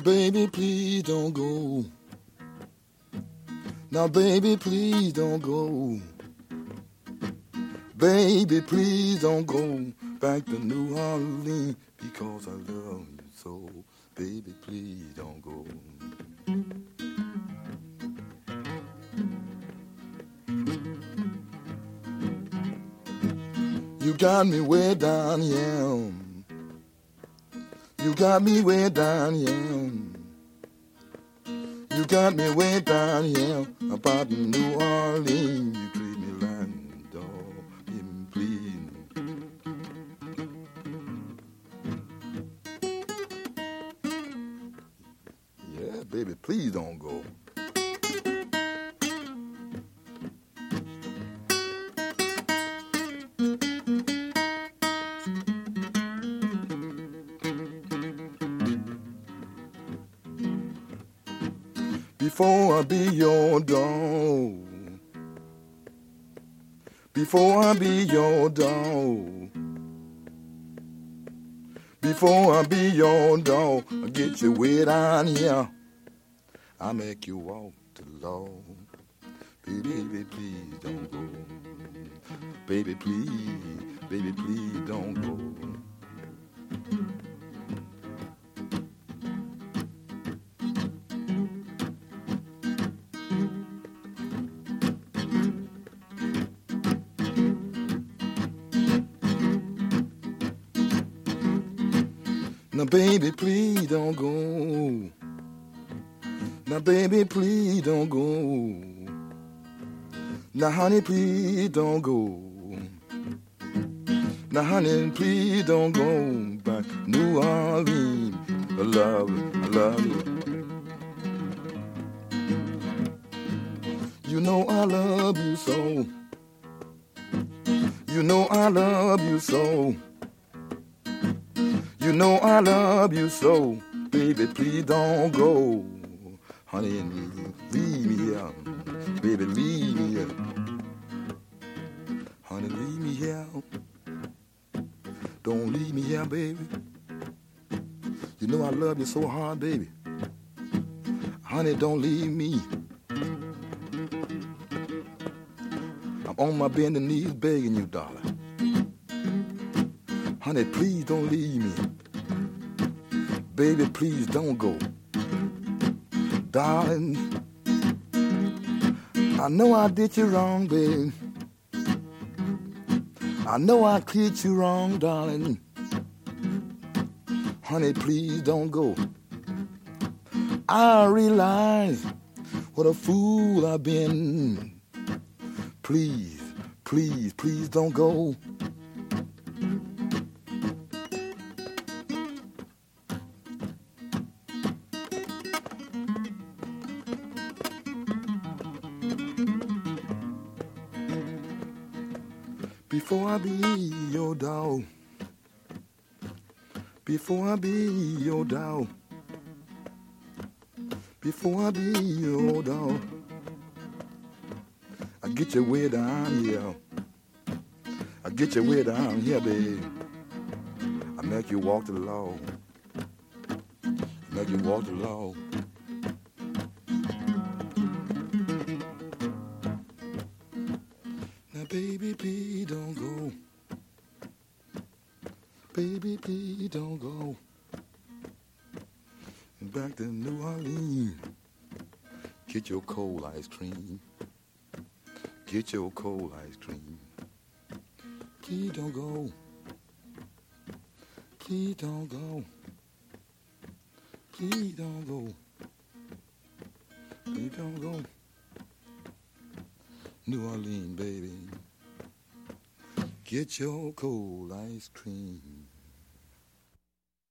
baby, please don't go. Now, baby, please don't go. Baby, please don't go back to New Orleans because I love you so. Baby, please don't go. You got me way down here. You got me way down here. You got me way down here about New Orleans. You treat me like a dog, please. Yeah, baby, please don't go. Before I be your dog, before I be your dog, before I be your dog, I get you way down here. I make you walk the law. Baby, please don't go. Baby, please don't go. Now, baby, please don't go. Now, baby, please don't go. Now, honey, please don't go. Now, honey, please don't go back New Orleans. I love you. You know I love you so. You know I love you so. You know I love you so, baby, please don't go. Honey, leave me here, baby, leave me here. Honey, leave me here. Don't leave me here, baby. You know I love you so hard, baby. Honey, don't leave me. I'm on my bending knees begging you, darling. Honey, please don't leave me. Baby, please don't go. Darling, I know I did you wrong, baby. I know I treated you wrong, darling. Honey, please don't go. I realize what a fool I've been. Please, please, please don't go. Before I be your dog, before I be your dog, before I be your dog, I get you way down here. I get you way down here, babe. I make you walk the law. Make you walk the law. Now, baby, please don't go. Baby, please don't go. Back to New Orleans. Get your cold ice cream. Get your cold ice cream. Please don't go. Please don't go. Please don't go. Please don't go. New Orleans, baby. Get your cold ice cream.